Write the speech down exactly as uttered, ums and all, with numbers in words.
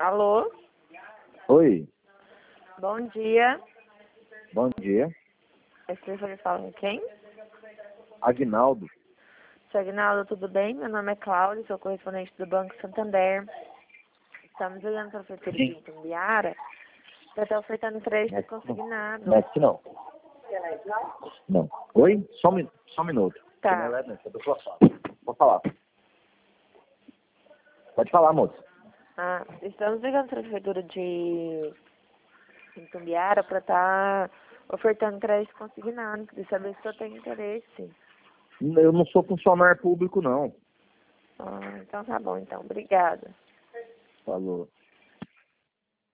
Alô? Oi, Bom dia. bom dia. Esse telefone fala com quem? Aguinaldo. Seu Aguinaldo, tudo bem? Meu nome é Cláudia, sou correspondente do Banco Santander. Estamos olhando para a prefeitura de Itumbiara para estar ofertando crédito consignado. Não, aqui não. Não. Oi? Só um, min- só um minuto. Tá. Não é leve, não, é da sua fala. Pode falar. Pode falar, moça. Ah, estamos ligando para a prefeitura de Itumbiara para estar ofertando crédito consignado. Queria saber se o senhor tem interesse. Eu não sou funcionário público, não. Ah, então tá bom, então. Obrigada. Falou.